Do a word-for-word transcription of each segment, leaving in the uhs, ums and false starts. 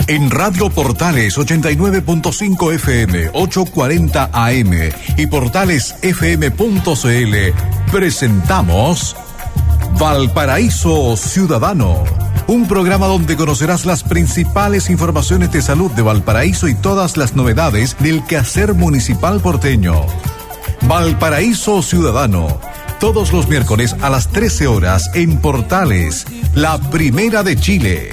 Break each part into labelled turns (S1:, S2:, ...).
S1: En Radio Portales ochenta y nueve punto cinco F M, ochocientos cuarenta A M y portales f m punto c l presentamos Valparaíso Ciudadano, un programa donde conocerás las principales informaciones de salud de Valparaíso y todas las novedades del quehacer municipal porteño. Valparaíso Ciudadano, todos los miércoles a las trece horas en Portales, la primera de Chile.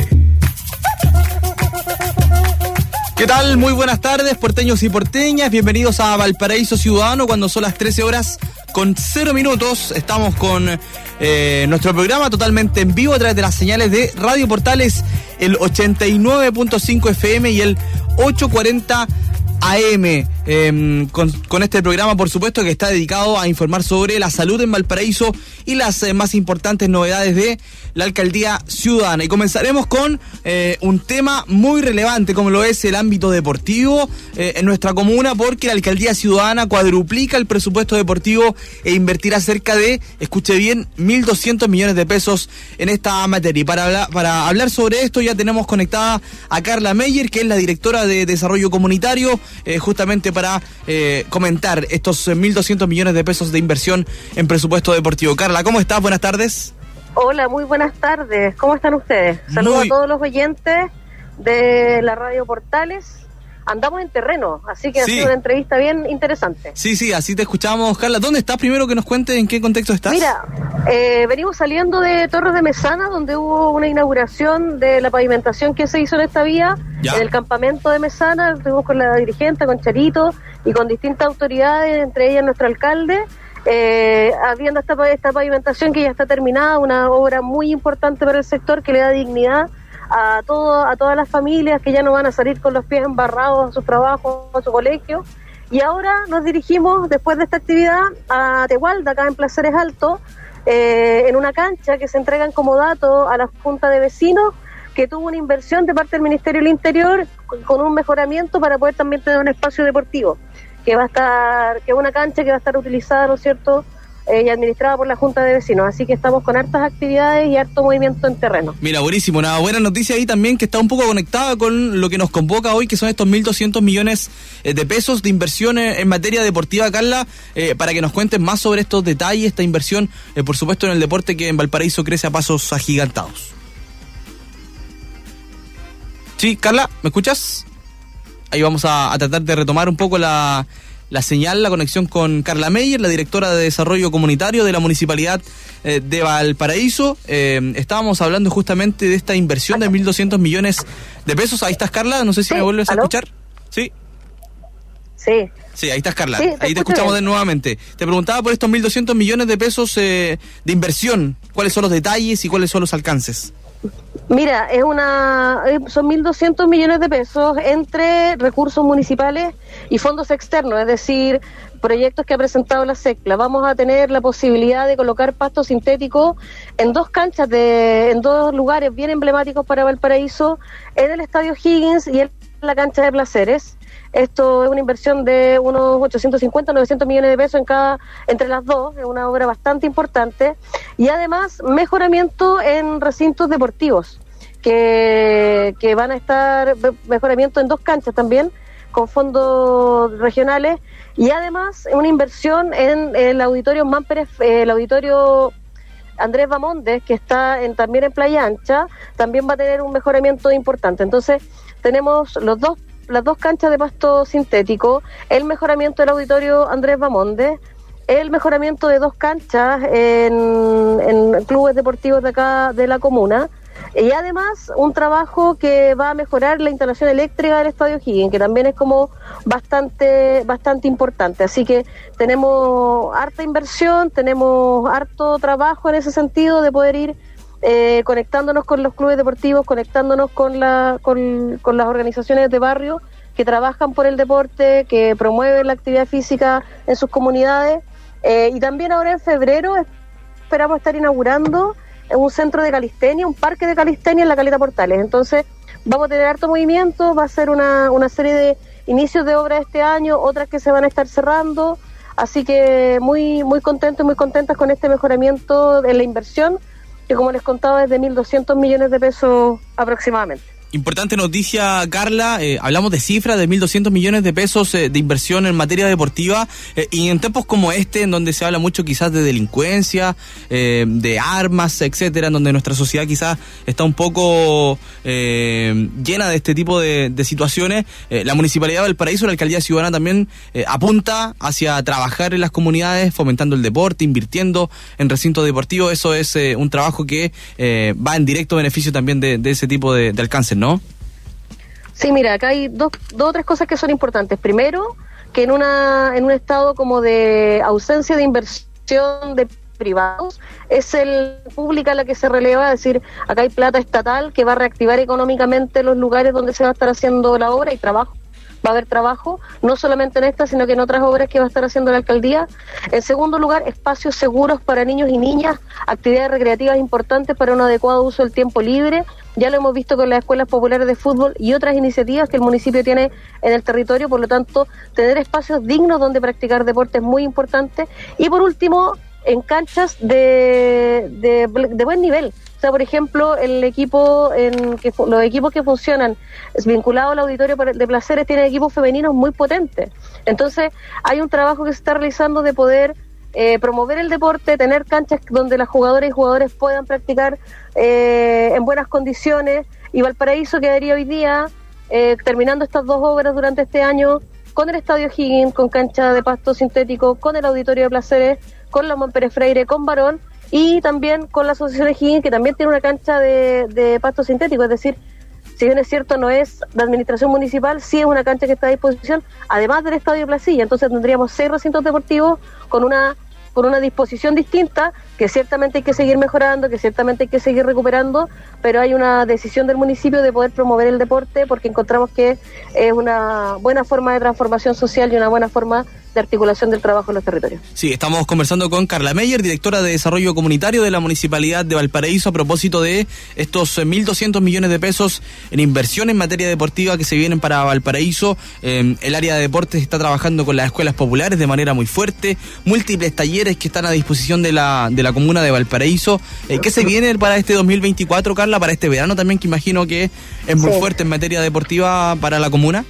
S2: ¿Qué tal? Muy buenas tardes, porteños y porteñas. Bienvenidos a Valparaíso Ciudadano, cuando son las trece horas con cero minutos. Estamos con eh, nuestro programa totalmente en vivo a través de las señales de Radio Portales, el ochenta y nueve punto cinco F M y el ochocientos cuarenta A M. Eh, con, con este programa, por supuesto, que está dedicado a informar sobre la salud en Valparaíso y las eh, más importantes novedades de la alcaldía ciudadana. Y comenzaremos con eh, un tema muy relevante, como lo es el ámbito deportivo eh, en nuestra comuna, porque la alcaldía ciudadana cuadruplica el presupuesto deportivo e invertirá cerca de, escuche bien, mil doscientos millones de pesos en esta materia. Y para, hablar, para hablar sobre esto ya tenemos conectada a Carla Meyer, que es la directora de Desarrollo Comunitario, eh, justamente para eh, comentar estos mil doscientos millones de pesos de inversión en presupuesto deportivo. Carla, ¿cómo estás? Buenas tardes.
S3: Hola, muy buenas tardes. ¿Cómo están ustedes? Saludos muy... a todos los oyentes de la Radio Portales. Andamos en terreno, así que sí. Ha sido una entrevista bien interesante.
S2: Sí, sí, así te escuchamos, Carla. ¿Dónde estás? Primero que nos cuentes en qué contexto estás.
S3: Mira, eh, venimos saliendo de Torres de Mesana, donde hubo una inauguración de la pavimentación que se hizo en esta vía, ya. En el campamento de Mesana. Estuvimos con la dirigente, con Charito y con distintas autoridades, entre ellas nuestro alcalde, eh, habiendo esta, esta pavimentación que ya está terminada, una obra muy importante para el sector que le da dignidad a todo, a todas las familias que ya no van a salir con los pies embarrados a su trabajo, a su colegio. Y ahora nos dirigimos, después de esta actividad, a Tehualda, acá en Placeres Altos, eh, en una cancha que se entregan como dato a la Junta de Vecinos, que tuvo una inversión de parte del Ministerio del Interior con, con un mejoramiento para poder también tener un espacio deportivo, que va a estar, que es una cancha que va a estar utilizada, ¿no es cierto?, Eh, y administrada por la Junta de Vecinos, así que estamos con hartas actividades y harto movimiento en terreno.
S2: Mira, buenísimo, una buena noticia ahí también, que está un poco conectada con lo que nos convoca hoy, que son estos mil doscientos millones eh, de pesos de inversión en, en materia deportiva. Carla, eh, para que nos cuentes más sobre estos detalles, esta inversión, eh, por supuesto, en el deporte que en Valparaíso crece a pasos agigantados. Sí, Carla, ¿me escuchas? Ahí vamos a, a tratar de retomar un poco la... la señal, la conexión con Carla Meyer, la directora de Desarrollo Comunitario de la Municipalidad eh, de Valparaíso. Eh, estábamos hablando justamente de esta inversión de mil doscientos millones de pesos. Ahí estás, Carla, no sé si sí, me vuelves ¿aló? a escuchar. ¿Sí?
S3: Sí.
S2: Sí, ahí estás, Carla.
S3: Sí, te
S2: ahí te escuchamos bien. de nuevamente. Te preguntaba por estos mil doscientos millones de pesos eh, de inversión. ¿Cuáles son los detalles y cuáles son los alcances?
S3: Mira, es una son mil doscientos millones de pesos entre recursos municipales y fondos externos, es decir, proyectos que ha presentado la SECLA. Vamos a tener la posibilidad de colocar pasto sintético en dos canchas, de en dos lugares bien emblemáticos para Valparaíso, en el Estadio Higgins y en la cancha de Placeres. Esto es una inversión de unos ochocientos cincuenta, novecientos millones de pesos en cada, entre las dos, es una obra bastante importante. Y además, mejoramiento en recintos deportivos, que, que van a estar, mejoramiento en dos canchas también, con fondos regionales, y además una inversión en el auditorio Mámperes, el auditorio Andrés Bamondes, que está en, también en Playa Ancha, también va a tener un mejoramiento importante. Entonces, tenemos los dos las dos canchas de pasto sintético, el mejoramiento del auditorio Andrés Bamonde, el mejoramiento de dos canchas en, en clubes deportivos de acá de la comuna, y además un trabajo que va a mejorar la instalación eléctrica del Estadio Higgins, que también es como bastante bastante importante. Así que tenemos harta inversión, tenemos harto trabajo en ese sentido de poder ir Eh, conectándonos con los clubes deportivos, conectándonos con, la, con, con las organizaciones de barrio que trabajan por el deporte, que promueven la actividad física en sus comunidades. Eh, y también ahora en febrero esperamos estar inaugurando un centro de calistenia, un parque de calistenia en la Caleta Portales. Entonces vamos a tener harto movimiento, va a ser una, una serie de inicios de obra este año, otras que se van a estar cerrando. Así que muy, muy contentos, muy contentas con este mejoramiento en la inversión, que como les contaba es de mil doscientos millones de pesos aproximadamente.
S2: Importante noticia, Carla, eh, hablamos de cifras de mil doscientos millones de pesos eh, de inversión en materia deportiva eh, y en tiempos como este, en donde se habla mucho quizás de delincuencia, eh, de armas, etcétera, en donde nuestra sociedad quizás está un poco eh, llena de este tipo de, de situaciones, eh, la Municipalidad de Valparaíso, la Alcaldía Ciudadana también eh, apunta hacia trabajar en las comunidades, fomentando el deporte, invirtiendo en recintos deportivos. Eso es eh, un trabajo que eh, va en directo beneficio también de, de ese tipo de, de alcances, ¿no?
S3: Sí, mira, acá hay dos, dos o tres cosas que son importantes. Primero, que en una en un estado como de ausencia de inversión de privados, es el pública la que se releva, es decir, acá hay plata estatal que va a reactivar económicamente los lugares donde se va a estar haciendo la obra y trabajo. Va a haber trabajo, no solamente en esta, sino que en otras obras que va a estar haciendo la alcaldía. En segundo lugar, espacios seguros para niños y niñas, actividades recreativas importantes para un adecuado uso del tiempo libre. Ya lo hemos visto con las escuelas populares de fútbol y otras iniciativas que el municipio tiene en el territorio. Por lo tanto, tener espacios dignos donde practicar deporte es muy importante. Y por último, en canchas de, de, de buen nivel. O sea, por ejemplo, el equipo en que los equipos que funcionan vinculados al auditorio de Placeres tienen equipos femeninos muy potentes. Entonces, hay un trabajo que se está realizando de poder eh, promover el deporte, tener canchas donde las jugadoras y jugadores puedan practicar eh, en buenas condiciones. Y Valparaíso quedaría hoy día, eh, terminando estas dos obras durante este año, con el Estadio Higgins, con cancha de pasto sintético, con el auditorio de Placeres, con la Pérez Freire, con Barón, y también con la Asociación de Higgins, que también tiene una cancha de, de pasto sintético. Es decir, si bien es cierto, no es de administración municipal, sí es una cancha que está a disposición, además del Estadio Placilla. Entonces tendríamos seis recintos deportivos con una con una disposición distinta, que ciertamente hay que seguir mejorando, que ciertamente hay que seguir recuperando, pero hay una decisión del municipio de poder promover el deporte porque encontramos que es una buena forma de transformación social y una buena forma de articulación del trabajo en los territorios.
S2: Sí, estamos conversando con Carla Meyer, directora de Desarrollo Comunitario de la Municipalidad de Valparaíso, a propósito de estos mil doscientos millones de pesos en inversión en materia deportiva que se vienen para Valparaíso. Eh, el área de deportes está trabajando con las escuelas populares de manera muy fuerte, múltiples talleres que están a disposición de la de la comuna de Valparaíso. Eh, ¿Qué se viene para este dos mil veinticuatro, Carla, para este verano también, que imagino que es muy sí. fuerte en materia deportiva para la comuna?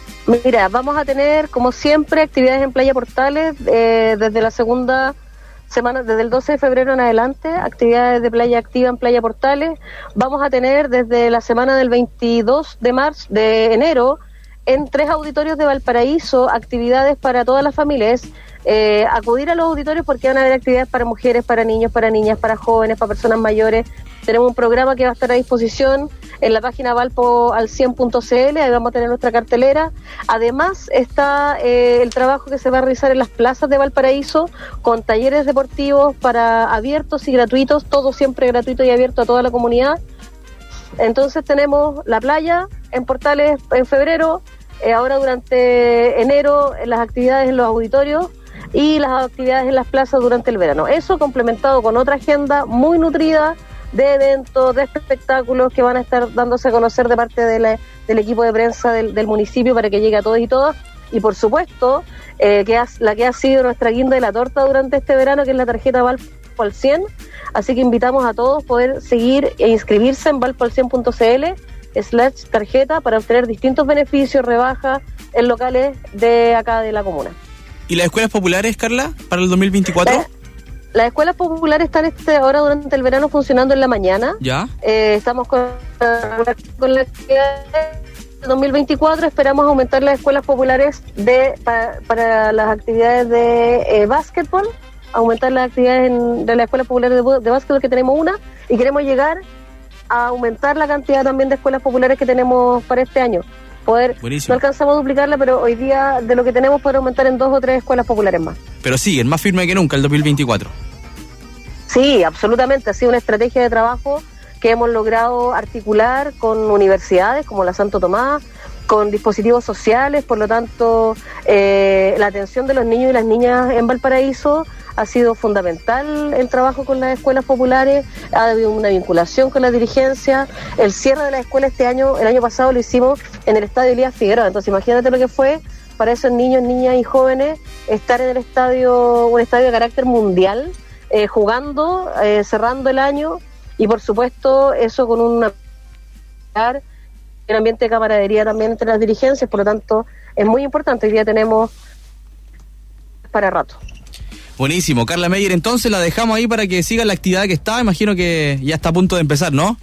S3: Mira, vamos a tener, como siempre, actividades en Playa Portales eh, desde la segunda semana, desde el doce de febrero en adelante, actividades de playa activa en Playa Portales. Vamos a tener desde la semana del veintidós de marzo, de enero, en tres auditorios de Valparaíso, actividades para todas las familias. Eh, acudir a los auditorios porque van a haber actividades para mujeres, para niños, para niñas, para jóvenes, para personas mayores. Tenemos un programa que va a estar a disposición en la página valpo al cien punto c l, ahí vamos a tener nuestra cartelera. Además está eh, el trabajo que se va a realizar en las plazas de Valparaíso con talleres deportivos para abiertos y gratuitos, todo siempre gratuito y abierto a toda la comunidad. Entonces tenemos la playa en Portales en febrero, eh, ahora durante enero las actividades en los auditorios y las actividades en las plazas durante el verano. Eso complementado con otra agenda muy nutrida de eventos, de espectáculos que van a estar dándose a conocer de parte de la, del equipo de prensa del, del municipio para que llegue a todos y todas. Y por supuesto, eh, que has, la que ha sido nuestra guinda de la torta durante este verano, que es la tarjeta Valpo al cien. Así que invitamos a todos a poder seguir e inscribirse en valpo al cien punto c l slash tarjeta para obtener distintos beneficios, rebajas en locales de acá de la comuna.
S2: ¿Y las escuelas populares, Carla, para el dos mil veinticuatro?
S3: La, las escuelas populares están este, ahora durante el verano funcionando en la mañana.
S2: ¿Ya?
S3: Eh, estamos con, con la actividad del dos mil veinticuatro. Esperamos aumentar las escuelas populares de para, para las actividades de eh, básquetbol, aumentar las actividades en, de las escuelas populares de, de básquetbol, que tenemos una, y queremos llegar a aumentar la cantidad también de escuelas populares que tenemos para este año. Poder, no alcanzamos a duplicarla, pero hoy día de lo que tenemos poder aumentar en dos o tres escuelas populares más.
S2: Pero siguen más firme que nunca el dos mil veinticuatro.
S3: Sí, absolutamente. Ha sido una estrategia de trabajo que hemos logrado articular con universidades como la Santo Tomás, con dispositivos sociales. Por lo tanto, eh, la atención de los niños y las niñas en Valparaíso ha sido fundamental. El trabajo con las escuelas populares, ha habido una vinculación con la dirigencia. El cierre de la escuela este año, el año pasado lo hicimos en el Estadio Elías Figueroa. Entonces imagínate lo que fue para esos niños, niñas y jóvenes estar en el estadio, un estadio de carácter mundial, eh, jugando, eh, cerrando el año, y por supuesto eso con una un ambiente de camaradería también entre las dirigencias, por lo tanto es muy importante. Hoy día tenemos para rato.
S2: Buenísimo, Carla Meyer, entonces la dejamos ahí para que siga la actividad que está. Imagino que ya está a punto de empezar, ¿no?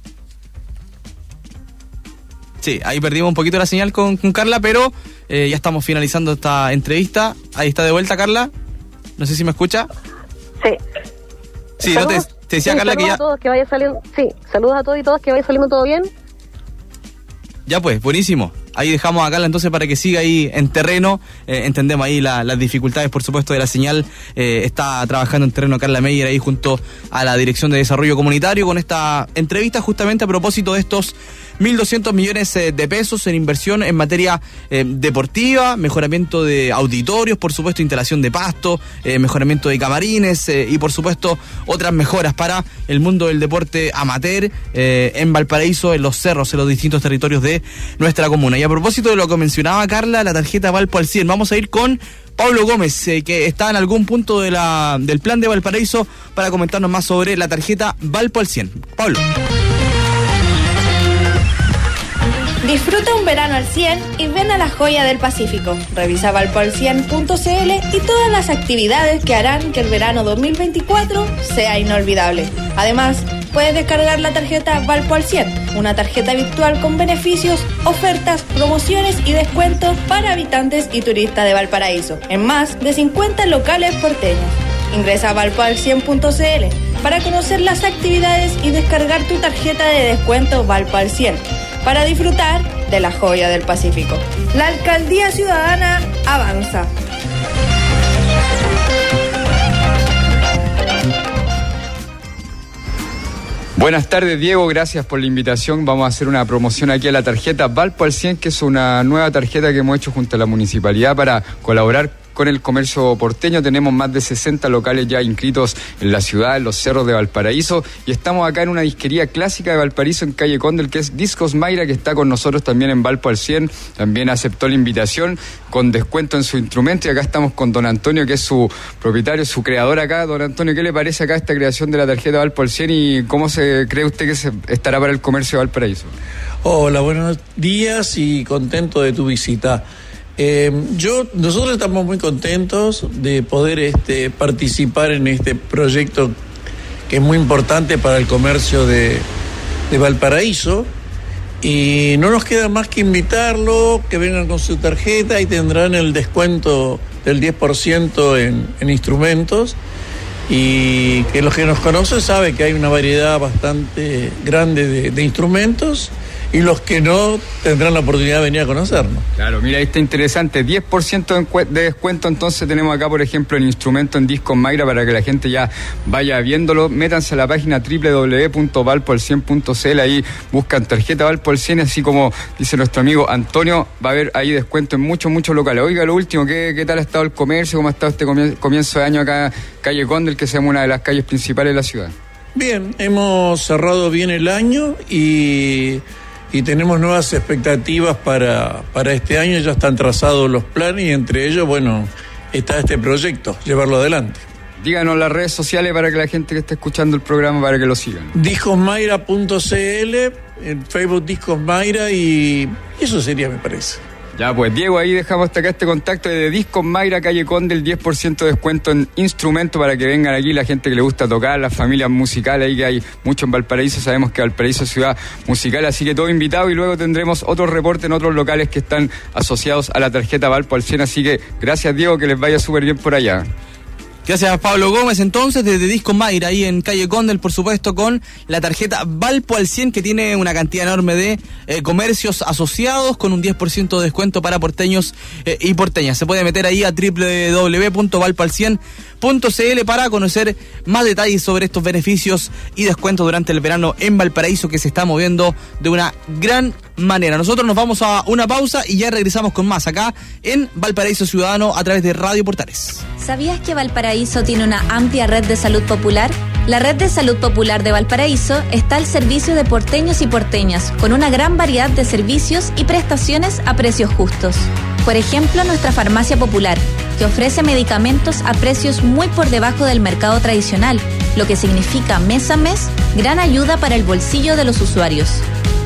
S2: Sí, ahí perdimos un poquito la señal con, con Carla, pero eh, ya estamos finalizando esta entrevista. Ahí está de vuelta, Carla. No sé si me escucha.
S3: Sí.
S2: Sí, no te, te decía, sí, Carla, que ya...
S3: A todos, que vaya saliendo, sí, saludos a todos y todas, que vaya saliendo todo bien.
S2: Ya pues, buenísimo. Ahí dejamos a Carla entonces para que siga ahí en terreno. Eh, entendemos ahí la, las dificultades, por supuesto, de la señal. Eh, está trabajando en terreno Carla Meyer ahí junto a la Dirección de Desarrollo Comunitario con esta entrevista justamente a propósito de estos mil doscientos millones eh, de pesos en inversión en materia eh, deportiva, mejoramiento de auditorios, por supuesto, instalación de pasto, eh, mejoramiento de camarines eh, y, por supuesto, otras mejoras para el mundo del deporte amateur eh, en Valparaíso, en los cerros, en los distintos territorios de nuestra comuna. Y a propósito de lo que mencionaba Carla, la tarjeta Valpo al cien, vamos a ir con Pablo Gómez, eh, que está en algún punto de la, del plan de Valparaíso para comentarnos más sobre la tarjeta Valpo al cien. Pablo.
S4: Disfruta un verano al cien y ven a la joya del Pacífico. Revisa valpo al cien punto c l y todas las actividades que harán que el verano dos mil veinticuatro sea inolvidable. Además, puedes descargar la tarjeta Valpo al cien, una tarjeta virtual con beneficios, ofertas, promociones y descuentos para habitantes y turistas de Valparaíso, en más de cincuenta locales porteños. Ingresa a valpo al cien punto c l para conocer las actividades y descargar tu tarjeta de descuento Valpo al cien. Para disfrutar de la joya del Pacífico. La Alcaldía Ciudadana avanza.
S5: Buenas tardes, Diego, gracias por la invitación. Vamos a hacer una promoción aquí a la tarjeta Valpo al cien, que es una nueva tarjeta que hemos hecho junto a la municipalidad para colaborar con el comercio porteño. Tenemos más de sesenta locales ya inscritos en la ciudad, en los cerros de Valparaíso, y estamos acá en una disquería clásica de Valparaíso en calle Condel, que es Discos Mayra, que está con nosotros también en Valpo al cien. También aceptó la invitación con descuento en su instrumento, y acá estamos con don Antonio, que es su propietario, su creador acá. Don Antonio, ¿qué le parece acá esta creación de la tarjeta Valpo al cien y cómo se cree usted que se estará para el comercio de Valparaíso?
S6: Hola, buenos días y contento de tu visita. Eh, yo, nosotros estamos muy contentos de poder este, participar en este proyecto que es muy importante para el comercio de, de Valparaíso, y no nos queda más que invitarlo, que vengan con su tarjeta y tendrán el descuento del diez por ciento en, en instrumentos, y que los que nos conocen saben que hay una variedad bastante grande de, de instrumentos, y los que no tendrán la oportunidad de venir a conocernos.
S5: Claro, mira, está interesante, diez por ciento de descuento. Entonces tenemos acá, por ejemplo, el instrumento en Discos Mayra, para que la gente ya vaya viéndolo. Métanse a la página doble u doble u doble u punto valpo al cien punto c l, ahí buscan tarjeta Valpo al cien, así como dice nuestro amigo Antonio, va a haber ahí descuento en muchos, muchos locales. Oiga, lo último, ¿qué, qué tal ha estado el comercio? ¿Cómo ha estado este comienzo de año acá, calle Condel, que se llama una de las calles principales de la ciudad?
S6: Bien, hemos cerrado bien el año y... Y tenemos nuevas expectativas para, para este año. Ya están trazados los planes y entre ellos, bueno, está este proyecto, llevarlo adelante.
S5: Díganos las redes sociales para que la gente que esté escuchando el programa, para que lo sigan.
S6: discos mayra punto c l, en Facebook Discos Mayra, y eso sería, me parece.
S5: Ya pues, Diego, ahí dejamos hasta acá este contacto de Discos Mayra, calle Condel, diez por ciento de descuento en instrumento para que vengan aquí la gente que le gusta tocar, las familias musicales, ahí que hay mucho en Valparaíso. Sabemos que Valparaíso es ciudad musical, así que todo invitado, y luego tendremos otro reporte en otros locales que están asociados a la tarjeta Valpo al cien, así que gracias, Diego, que les vaya súper bien por allá.
S2: Gracias, Pablo Gómez, entonces, desde Discos Mayra, ahí en calle Condel, por supuesto, con la tarjeta Valpo al cien, que tiene una cantidad enorme de eh, comercios asociados, con un diez por ciento de descuento para porteños eh, y porteñas. Se puede meter ahí a doble u doble u doble u punto valpo al cien punto c l para conocer más detalles sobre estos beneficios y descuentos durante el verano en Valparaíso, que se está moviendo de una gran manera. Nosotros nos vamos a una pausa y ya regresamos con más acá en Valparaíso Ciudadano a través de Radio Portales.
S7: ¿Sabías que Valparaíso tiene una amplia red de salud popular? La Red de Salud Popular de Valparaíso está al servicio de porteños y porteñas, con una gran variedad de servicios y prestaciones a precios justos. Por ejemplo, nuestra farmacia popular, que ofrece medicamentos a precios muy por debajo del mercado tradicional, lo que significa mes a mes gran ayuda para el bolsillo de los usuarios.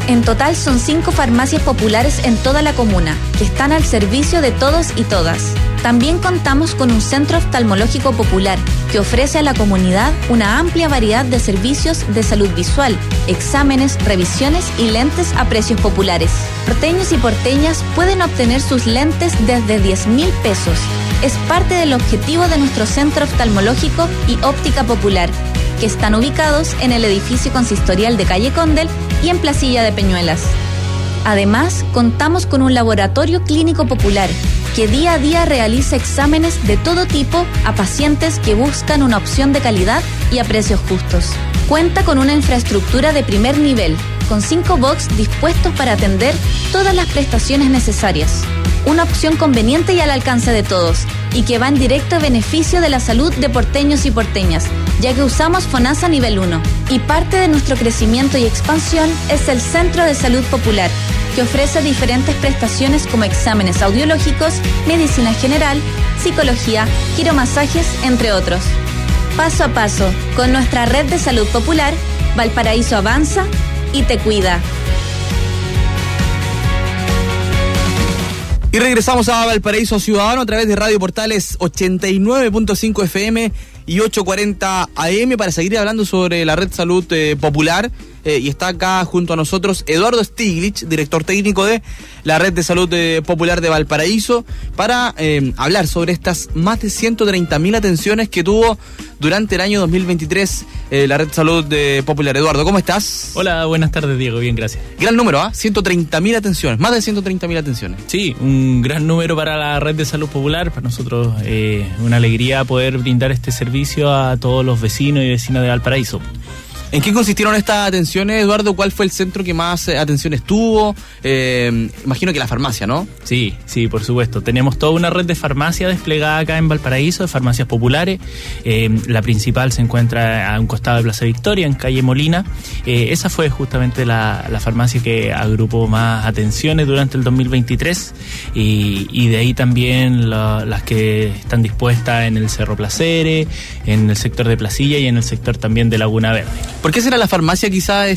S7: En total son cinco farmacias populares en toda la comuna, que están al servicio de todos y todas. También contamos con un centro oftalmológico popular, que ofrece a la comunidad una amplia variedad de servicios de salud visual, exámenes, revisiones y lentes a precios populares. Porteños y porteñas pueden obtener sus lentes desde diez mil pesos. Es parte del objetivo de nuestro centro oftalmológico y óptica popular, que están ubicados en el edificio consistorial de Calle Condel y en Placilla de Peñuelas. Además, contamos con un laboratorio clínico popular que día a día realiza exámenes de todo tipo a pacientes que buscan una opción de calidad y a precios justos. Cuenta con una infraestructura de primer nivel, con cinco box dispuestos para atender todas las prestaciones necesarias. Una opción conveniente y al alcance de todos, y que va en directo beneficio de la salud de porteños y porteñas, ya que usamos FONASA nivel uno. Y parte de nuestro crecimiento y expansión es el Centro de Salud Popular, que ofrece diferentes prestaciones como exámenes audiológicos, medicina general, psicología, quiromasajes, entre otros. Paso a paso, con nuestra red de salud popular, Valparaíso avanza y te cuida.
S2: Y regresamos a Valparaíso Ciudadano a través de Radio Portales ochenta y nueve punto cinco F M y ochocientos cuarenta A M para seguir hablando sobre la red salud eh, popular. Eh, y está acá junto a nosotros Eduardo Stiglitz, director técnico de la Red de Salud eh, Popular de Valparaíso, para eh, hablar sobre estas más de ciento treinta mil atenciones que tuvo durante el año dos mil veintitrés eh, la Red de Salud eh, Popular. Eduardo, ¿cómo estás?
S8: Hola, buenas tardes, Diego, bien, gracias.
S2: Gran número, ¿ah? ¿eh? ciento treinta mil atenciones, más de ciento treinta mil atenciones.
S8: Sí, un gran número para la Red de Salud Popular. Para nosotros eh, una alegría poder brindar este servicio a todos los vecinos y vecinas de Valparaíso.
S2: ¿En qué consistieron estas atenciones, Eduardo? ¿Cuál fue el centro que más eh, atenciones tuvo? Eh, imagino que la farmacia, ¿no?
S8: Sí, sí, por supuesto. Tenemos toda una red de farmacias desplegada acá en Valparaíso, de farmacias populares. Eh, la principal se encuentra a un costado de Plaza Victoria, en calle Molina. Eh, esa fue justamente la, la farmacia que agrupó más atenciones durante el dos mil veintitrés. Y, y de ahí también la, las que están dispuestas en el Cerro Placeres, en el sector de Placilla y en el sector también de Laguna Verde.
S2: ¿Por qué será la farmacia quizá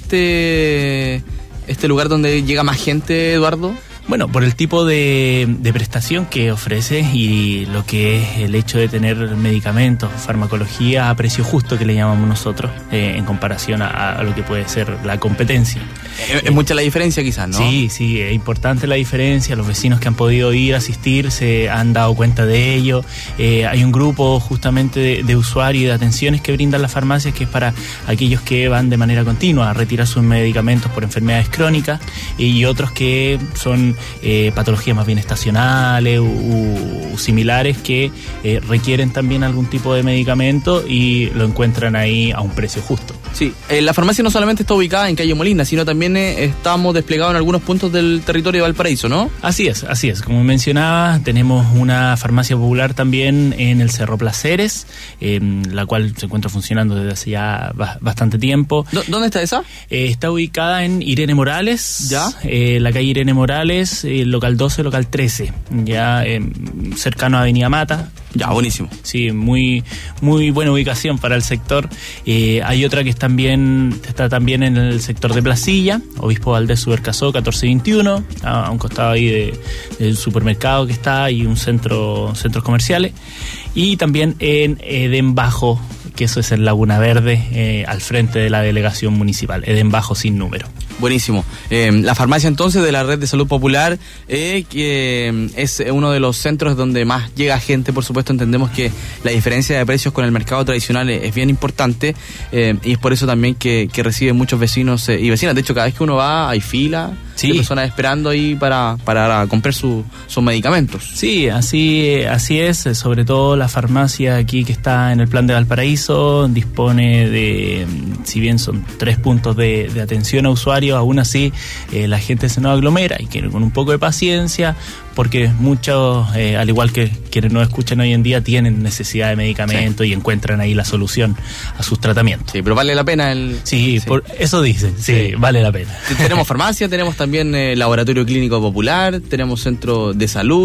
S2: este, este lugar donde llega más gente, Eduardo?
S8: Bueno, por el tipo de, de prestación que ofrece y lo que es el hecho de tener medicamentos, farmacología a precio justo, que le llamamos nosotros, eh, en comparación a, a lo que puede ser la competencia.
S2: Es, es mucha la diferencia quizás, ¿no?
S8: Sí, sí, es importante la diferencia. Los vecinos que han podido ir a asistir se han dado cuenta de ello. Eh, hay un grupo justamente de, de usuarios y de atenciones que brindan las farmacias, que es para aquellos que van de manera continua a retirar sus medicamentos por enfermedades crónicas, y otros que son Eh, patologías más bien estacionales u, u similares que eh, requieren también algún tipo de medicamento y lo encuentran ahí a un precio justo.
S2: Sí, eh, la farmacia no solamente está ubicada en calle Molina, sino también eh, estamos desplegados en algunos puntos del territorio de Valparaíso, ¿no?
S8: Así es, así es. Como mencionaba, tenemos una farmacia popular también en el Cerro Placeres, eh, la cual se encuentra funcionando desde hace ya bastante tiempo.
S2: ¿D- ¿Dónde está esa?
S8: Eh, está ubicada en Irene Morales,
S2: ¿ya?
S8: Eh, la calle Irene Morales, eh, local doce, local trece, ya eh, cercano a Avenida Mata.
S2: Ya, buenísimo.
S8: Sí, muy muy buena ubicación para el sector. Eh, hay otra que está también, está también en el sector de Placilla, Obispo Valdés Subercasó catorce veintiuno, a, a un costado ahí de, del supermercado que está y un centro, centros comerciales. Y también en Edén Bajo, que eso es en Laguna Verde, eh, al frente de la delegación municipal, Edén Bajo sin número.
S2: Buenísimo. Eh, la farmacia entonces de la Red de Salud Popular, eh, que es uno de los centros donde más llega gente, por supuesto entendemos que la diferencia de precios con el mercado tradicional es, es bien importante, eh, y es por eso también que, que reciben muchos vecinos eh, y vecinas. De hecho, cada vez que uno va hay fila, sí, de personas esperando ahí para, para comprar su, sus medicamentos.
S8: Sí, así, así es, sobre todo la farmacia aquí que está en el plan de Valparaíso dispone de, si bien son tres puntos de, de atención a usuarios, aún así eh, la gente se nos aglomera y que con un poco de paciencia, porque muchos, eh, al igual que quienes nos escuchan hoy en día, tienen necesidad de medicamentos, sí, y encuentran ahí la solución a sus tratamientos.
S2: Sí, pero vale la pena el...
S8: Sí, sí. Por eso dicen, sí, sí, vale la pena.
S2: Tenemos farmacia, tenemos también eh, laboratorio clínico popular, tenemos centro de salud,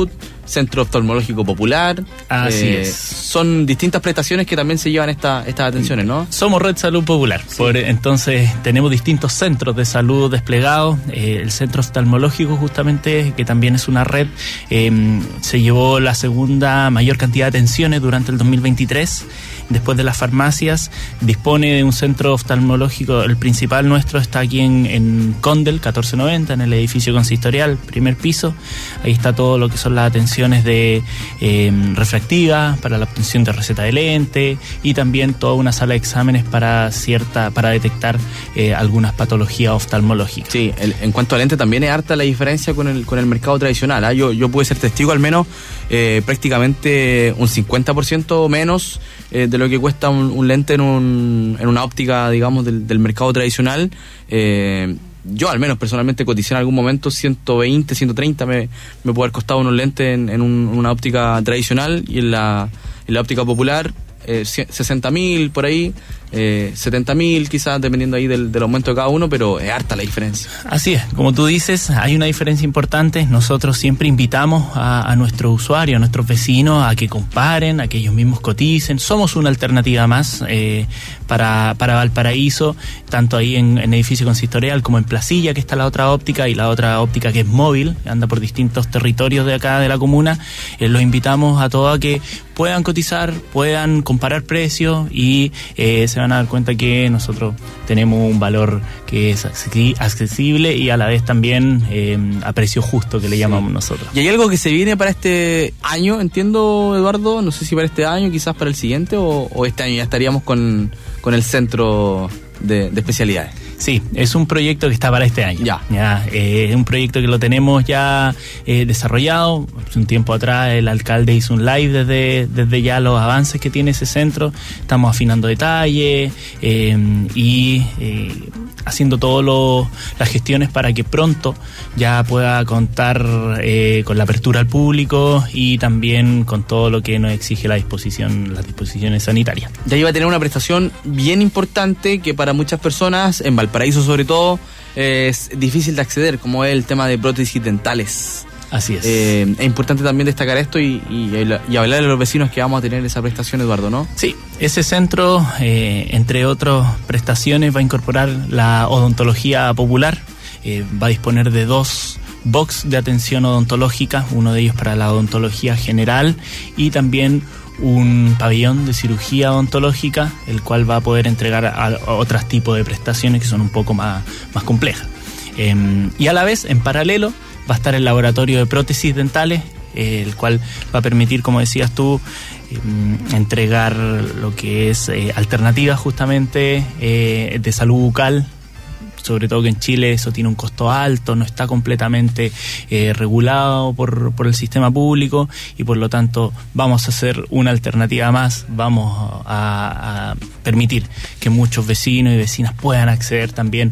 S2: Centro Oftalmológico Popular.
S8: Así
S2: eh,
S8: es.
S2: Son distintas prestaciones que también se llevan esta, estas atenciones, ¿no?
S8: Somos Red Salud Popular, sí. Por, entonces tenemos distintos centros de salud desplegados. Eh, el Centro Oftalmológico, justamente, que también es una red, eh, se llevó la segunda mayor cantidad de atenciones durante el dos mil veintitrés. Después de las farmacias, dispone de un centro oftalmológico. El principal nuestro está aquí en, en Condel, catorce noventa, en el edificio consistorial, primer piso. Ahí está todo lo que son las atenciones de eh, refractiva, para la obtención de receta de lente, y también toda una sala de exámenes para cierta para detectar eh, algunas patologías oftalmológicas.
S2: Sí, el, en cuanto a lente también es harta la diferencia con el con el mercado tradicional. ¿eh? Yo, yo pude ser testigo al menos eh, prácticamente un cincuenta por ciento menos eh, de lo que cuesta un, un lente en, un, en una óptica, digamos, del, del mercado tradicional. Eh, yo al menos personalmente coticé en algún momento ciento veinte, ciento treinta me, me puede haber costado unos lentes en, en un, una óptica tradicional, y en la, en la óptica popular eh, sesenta mil por ahí, eh, setenta mil quizás, dependiendo ahí del, del aumento de cada uno, pero es harta la diferencia.
S8: Así es, como tú dices, hay una diferencia importante. Nosotros siempre invitamos a, a nuestros usuarios, a nuestros vecinos, a que comparen, a que ellos mismos coticen. Somos una alternativa más eh, para, para Valparaíso, tanto ahí en, en edificio consistorial como en Placilla, que está la otra óptica, y la otra óptica que es móvil, anda por distintos territorios de acá de la comuna. Eh, los invitamos a todos a que puedan cotizar, puedan comparar precios, y eh, se van a dar cuenta que nosotros tenemos un valor que es accesible y a la vez también eh, a precio justo, que le llamamos sí. nosotros.
S2: ¿Y hay algo que se viene para este año, entiendo, Eduardo? No sé si para este año, quizás para el siguiente, o, o este año ya estaríamos con, con el centro de, de especialidades.
S8: Sí, es un proyecto que está para este año.
S2: Ya.
S8: ya eh, es un proyecto que lo tenemos ya eh, desarrollado. Hace un tiempo atrás el alcalde hizo un live desde, desde ya los avances que tiene ese centro. Estamos afinando detalles eh, y eh, haciendo todas las gestiones para que pronto ya pueda contar eh, con la apertura al público, y también con todo lo que nos exige la disposición, las disposiciones sanitarias.
S2: Ya iba a tener una prestación bien importante que para muchas personas, en Valparaíso sobre todo, eh, es difícil de acceder, como es el tema de prótesis dentales.
S8: Así es.
S2: Eh, es importante también destacar esto y, y, y hablar a los vecinos que vamos a tener esa prestación, Eduardo, ¿no?
S8: Sí, ese centro, eh, entre otras prestaciones, va a incorporar la odontología popular. Eh, va a disponer de dos box de atención odontológica, uno de ellos para la odontología general, y también un pabellón de cirugía odontológica, el cual va a poder entregar a, a otros tipos de prestaciones que son un poco más, más complejas. Eh, y a la vez, en paralelo, va a estar el laboratorio de prótesis dentales, eh, el cual va a permitir, como decías tú, eh, entregar lo que es eh, alternativas justamente eh, de salud bucal. Sobre todo que en Chile eso tiene un costo alto, no está completamente eh, regulado por, por el sistema público, y por lo tanto vamos a hacer una alternativa más. Vamos a, a permitir que muchos vecinos y vecinas puedan acceder también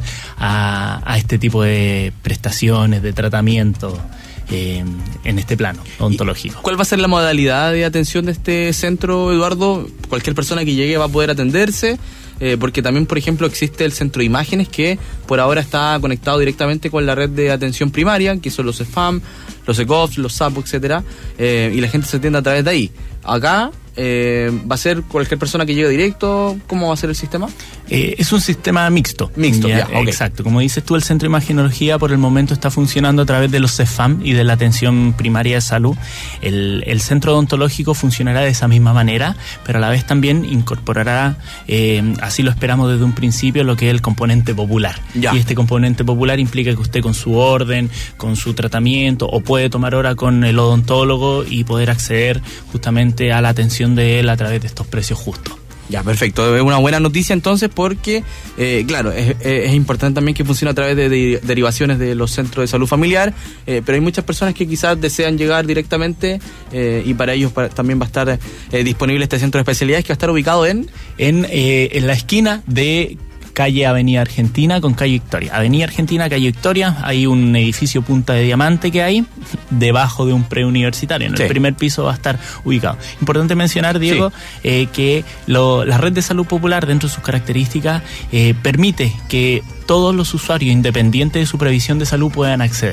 S8: a, a este tipo de prestaciones, de tratamiento eh, en este plano odontológico.
S2: ¿Cuál va a ser la modalidad de atención de este centro, Eduardo? ¿Cualquier persona que llegue va a poder atenderse? Eh, porque también, por ejemplo, existe el centro de imágenes, que por ahora está conectado directamente con la red de atención primaria, que son los E F A M, los E C O F, los S A P, etcétera, eh, y la gente se atiende a través de ahí. Acá eh, va a ser cualquier persona que llegue directo. ¿Cómo va a ser el sistema?
S8: Eh, es un sistema mixto.
S2: Mixto, ya,
S8: ya
S2: okay.
S8: Exacto. Como dices tú, el Centro de Imagenología por el momento está funcionando a través de los C E F A M y de la atención primaria de salud. El, el centro odontológico funcionará de esa misma manera, pero a la vez también incorporará, eh, así lo esperamos desde un principio, lo que es el componente popular. Ya. Y este componente popular implica que usted, con su orden, con su tratamiento, o puede tomar hora con el odontólogo y poder acceder justamente a la atención de él a través de estos precios justos.
S2: Ya, perfecto. Es una buena noticia entonces, porque, eh, claro, es, es importante también que funcione a través de, de derivaciones de los centros de salud familiar, eh, pero hay muchas personas que quizás desean llegar directamente, eh, y para ellos para, también va a estar eh, disponible este centro de especialidades, que va a estar ubicado en...
S8: En, eh, en la esquina de calle Avenida Argentina con calle Victoria. Avenida Argentina, calle Victoria, hay un edificio Punta de Diamante que hay debajo de un preuniversitario. En sí. El primer piso va a estar ubicado. Importante mencionar, Diego, sí. eh, que lo, la red de salud popular, dentro de sus características, eh, permite que todos los usuarios, independientes de su previsión de salud, puedan acceder.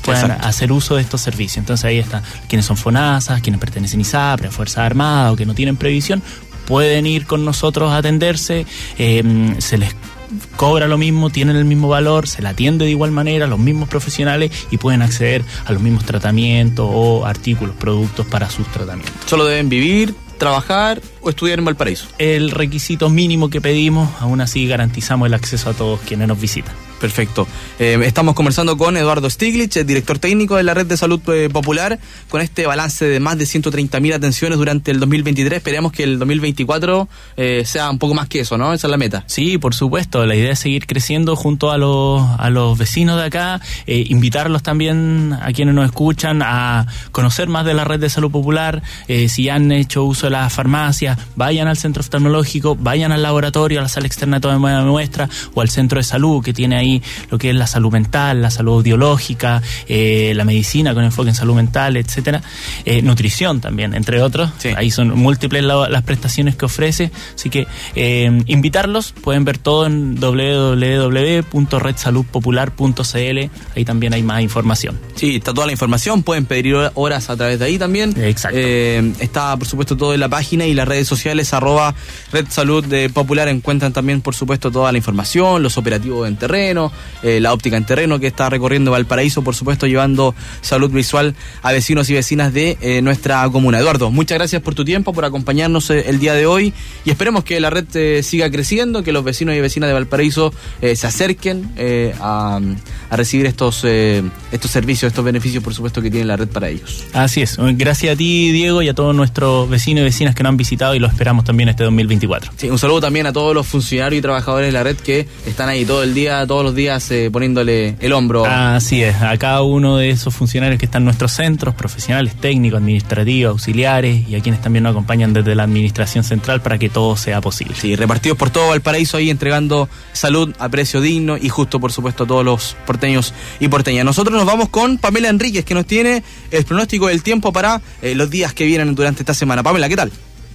S8: puedan
S2: Exacto.
S8: hacer uso de estos servicios. Entonces ahí están quienes son FONASA, quienes pertenecen a ISAPRE, a Fuerzas Armadas o que no tienen previsión, pueden ir con nosotros a atenderse, eh, se les cobra lo mismo, tienen el mismo valor, se la atiende de igual manera, los mismos profesionales y pueden acceder a los mismos tratamientos o artículos, productos para sus tratamientos.
S2: Solo deben vivir, trabajar o estudiar en Valparaíso.
S8: El requisito mínimo que pedimos, aún así garantizamos el acceso a todos quienes nos visitan.
S2: Perfecto. Eh, estamos conversando con Eduardo Stiglitz, el director técnico de la Red de Salud eh, Popular, con este balance de más de ciento treinta mil atenciones durante el dos mil veintitrés. Esperemos que el dos mil veinticuatro eh, sea un poco más que eso, ¿no? Esa es la meta.
S8: Sí, por supuesto. La idea es seguir creciendo junto a los, a los vecinos de acá, eh, invitarlos también a quienes nos escuchan a conocer más de la Red de Salud Popular. Eh, si han hecho uso de las farmacias, vayan al centro oftalmológico, vayan al laboratorio, a la sala externa de toma de muestra o al centro de salud que tiene ahí lo que es la salud mental, la salud audiológica, eh, la medicina con enfoque en salud mental, etcétera, eh, nutrición también, entre otros. Sí. Ahí son múltiples la, las prestaciones que ofrece, así que eh, invitarlos, pueden ver todo en doble u doble u doble u punto red salud popular punto c l, ahí también hay más información.
S2: Sí, está toda la información, pueden pedir horas a través de ahí también.
S8: Exacto.
S2: Eh, está por supuesto todo en la página y las redes sociales, arroba Red Salud de Popular, encuentran también por supuesto toda la información, los operativos en terreno, Eh, la óptica en terreno que está recorriendo Valparaíso, por supuesto llevando salud visual a vecinos y vecinas de eh, nuestra comuna. Eduardo, muchas gracias por tu tiempo, por acompañarnos eh, el día de hoy y esperemos que la red eh, siga creciendo, que los vecinos y vecinas de Valparaíso eh, se acerquen eh, a, a recibir estos, eh, estos servicios, estos beneficios por supuesto que tiene la red para ellos.
S8: Así es, gracias a ti Diego y a todos nuestros vecinos y vecinas que nos han visitado y lo esperamos también este dos mil veinticuatro.
S2: Sí, un saludo también a todos los funcionarios y trabajadores de la red que están ahí todo el día, todos los días eh, poniéndole el hombro.
S8: Así es, a cada uno de esos funcionarios que están en nuestros centros, profesionales, técnicos, administrativos, auxiliares y a quienes también nos acompañan desde la administración central para que todo sea posible.
S2: Sí, repartidos por todo Valparaíso ahí entregando salud a precio digno y justo por supuesto a todos los porteños y porteñas. Nosotros nos vamos con Pamela Enríquez que nos tiene el pronóstico del tiempo para eh, los días que vienen durante esta semana. Pamela, ¿qué tal?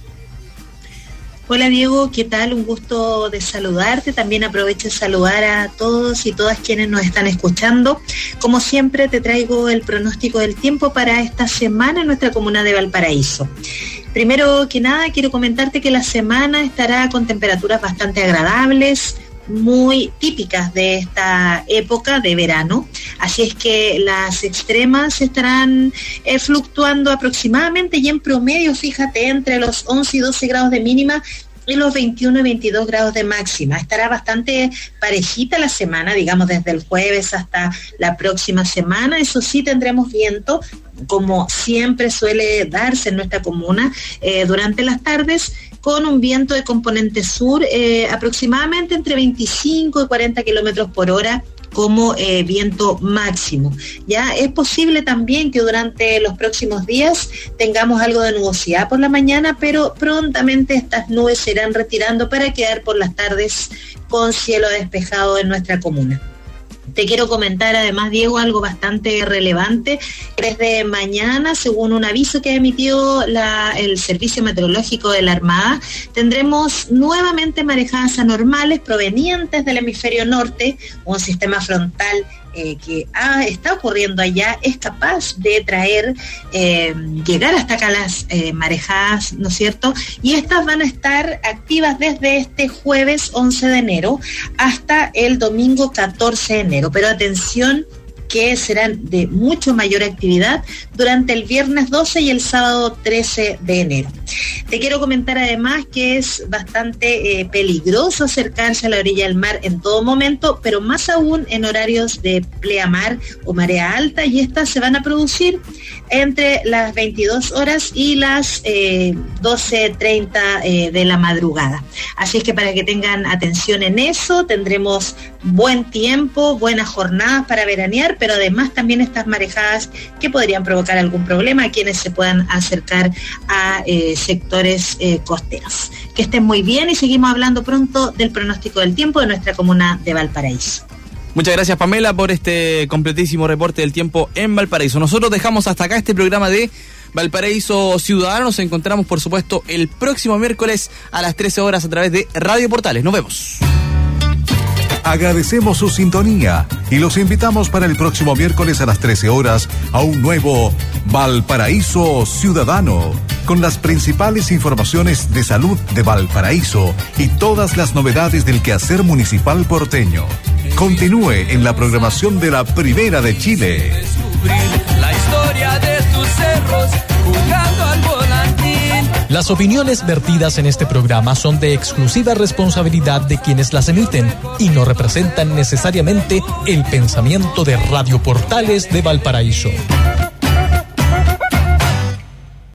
S9: Hola Diego, ¿qué tal? Un gusto de saludarte. También aprovecho de saludar a todos y todas quienes nos están escuchando. Como siempre te traigo el pronóstico del tiempo para esta semana en nuestra comuna de Valparaíso. Primero que nada quiero comentarte que la semana estará con temperaturas bastante agradables, muy típicas de esta época de verano, así es que las extremas estarán eh, fluctuando aproximadamente y en promedio, fíjate, entre los once y doce grados de mínima y los veintiuno y veintidós grados de máxima. Estará bastante parejita la semana, digamos desde el jueves hasta la próxima semana. Eso sí, tendremos viento, como siempre suele darse en nuestra comuna eh, durante las tardes, con un viento de componente sur eh, aproximadamente entre veinticinco y cuarenta kilómetros por hora como eh, viento máximo. Ya es posible también que durante los próximos días tengamos algo de nubosidad por la mañana, pero prontamente estas nubes se irán retirando para quedar por las tardes con cielo despejado en nuestra comuna. Te quiero comentar además, Diego, algo bastante relevante. Desde mañana, según un aviso que ha emitido la, el Servicio Meteorológico de la Armada, tendremos nuevamente marejadas anormales provenientes del hemisferio norte. Un sistema frontal eh, que ah, está ocurriendo allá es capaz de traer, eh, llegar hasta acá las eh, marejadas, ¿no es cierto? Y estas van a estar activas desde este jueves once de enero hasta el domingo catorce de enero. Pero atención, que serán de mucho mayor actividad durante el viernes doce y el sábado trece de enero. Te quiero comentar además que es bastante eh, peligroso acercarse a la orilla del mar en todo momento, pero más aún en horarios de pleamar o marea alta, y estas se van a producir entre las veintidós horas y las eh, doce treinta eh, de la madrugada. Así es que para que tengan atención en eso, tendremos buen tiempo, buenas jornadas para veranear, pero además también estas marejadas que podrían provocar algún problema a quienes se puedan acercar a eh, sectores eh, costeros. Que estén muy bien y seguimos hablando pronto del pronóstico del tiempo de nuestra comuna de Valparaíso.
S2: Muchas gracias, Pamela, por este completísimo reporte del tiempo en Valparaíso. Nosotros dejamos hasta acá este programa de Valparaíso Ciudadano. Nos encontramos, por supuesto, el próximo miércoles a las trece horas a través de Radio Portales. Nos vemos.
S1: Agradecemos su sintonía y los invitamos para el próximo miércoles a las trece horas a un nuevo Valparaíso Ciudadano, con las principales informaciones de salud de Valparaíso y todas las novedades del quehacer municipal porteño. Continúe en la programación de la Primera de Chile.
S10: La historia de tus cerros, jugando al volantín.
S11: Las opiniones vertidas en este programa son de exclusiva responsabilidad de quienes las emiten y no representan necesariamente el pensamiento de Radio Portales de Valparaíso.